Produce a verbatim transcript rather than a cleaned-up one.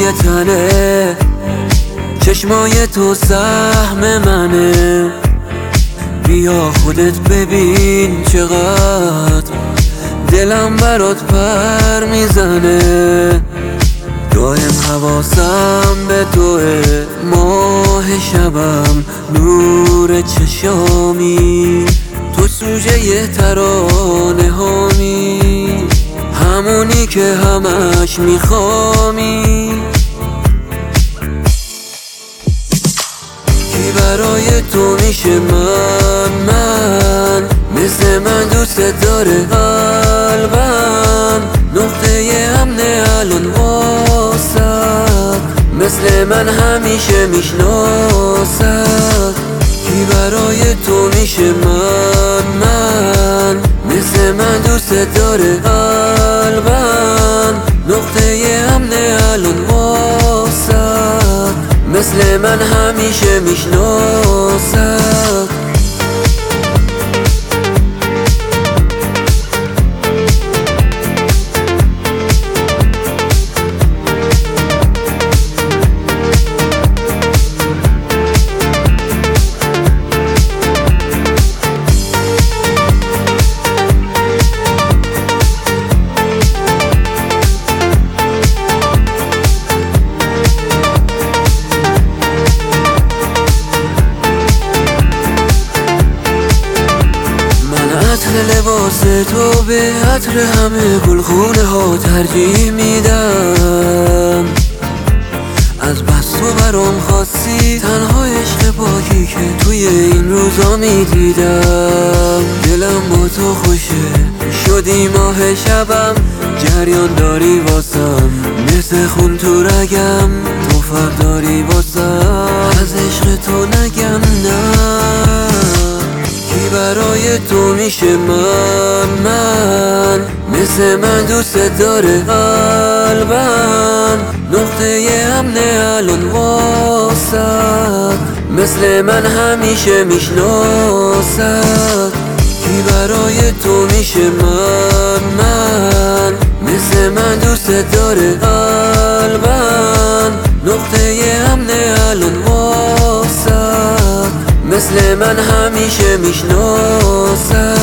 روی تنه، چشمای تو سهم منه. بیا خودت ببین چقدر دلم برات پر میزنه. دایم حواسم به توه، ماه شبم نور چشامی، تو سوژه یه ترانه هامی، همونی که همش میخوامی. کی برای تو میشه من من مثل من دوست داره قلبم، نقطه امن الان واسد، مثل من همیشه میشناسد. کی برای تو میشه من من مثل من دوست داره قلبم، نقطه امن الان واسد، مثل من همیشه میشناسد. لباس تو به عطر همه گلخونه ها ترجیح میدم. از بس تو برام خاصی، تنها عشق پاکی که توی این روزا میدیدم. دلم با تو خوشه، شدی ماه شبم، جریان داری واسم مثل خون تو رگم، تو فرق داری واسم، از عشق تو نگم نه. کی برای تو میشه من من مثل من دوست داره قلبم، نقطه امن الان واسد، مثل من همیشه میشناسد. کی برای تو میشه من من مثل من دوست داره قلبم، نقطه امن الان واسد، مثل من همیشه میشناسد.